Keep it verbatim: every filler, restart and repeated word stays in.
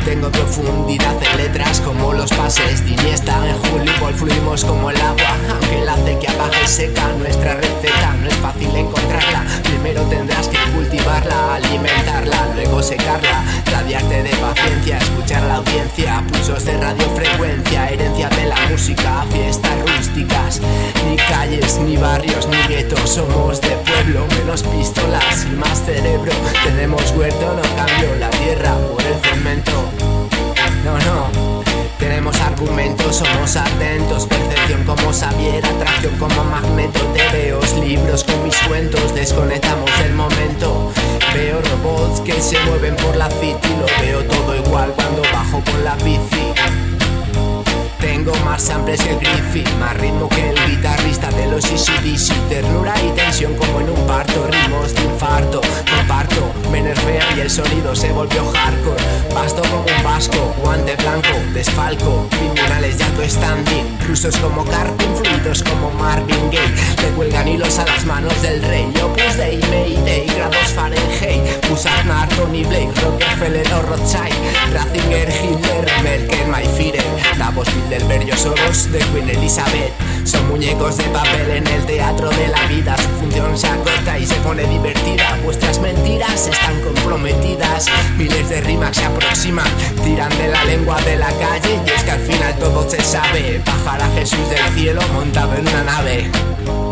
Tengo profundidad en letras como los pases de Iniesta. En Julipol fluimos como el agua, aunque la acequia baja y seca. Nuestra receta no es fácil encontrarla. Primero tendrás que cultivarla, alimentarla, luego secarla. Radiarte de paciencia, escuchar la audiencia. Pulsos de radiofrecuencia, herencia de la música. Fiestas rústicas, ni calles, ni barrios, ni guetos. Somos de pueblo, menos pistolas y más cerebro. Tenemos huerto, no cambio la tierra por el cemento. No, no, tenemos argumentos, somos atentos. Percepción como Xavier, atracción como Magneto. Te veo libros con mis cuentos, desconectamos del momento. Veo robots que se mueven por la city. Lo veo todo igual cuando bajo con la bici. Tengo más samples que el Griffith, más ritmo que el guitarrista de los A C D C. Ternura y tensión como en un parto, ritmos de infarto. Comparto, me nerfea y el sonido se volvió hardcore. Basto como un vasco, guante blanco, desfalco. Criminales de alto standing, rusos como Karpin, fluidos como Marvin Gaye. Le cuelgan hilos a las manos del rey. Opus Dei, Mayday, grados Fahrenheit. Musarnar, Tony Blake, Rockefeller o Rothschild. Ratzinger, Hitler, Merkel, Mayfield. Davos, Bilderberg, Soros de Queen Elizabeth. Son muñecos de papel en el teatro de la vida. Su función se acorta y se pone divertida. Vuestras mentiras están comprometidas. Miles de rimas se aproximan, tiran de la lengua de la calle. Y es que al final todo se sabe. Bajará Jesús del cielo montado en una nave.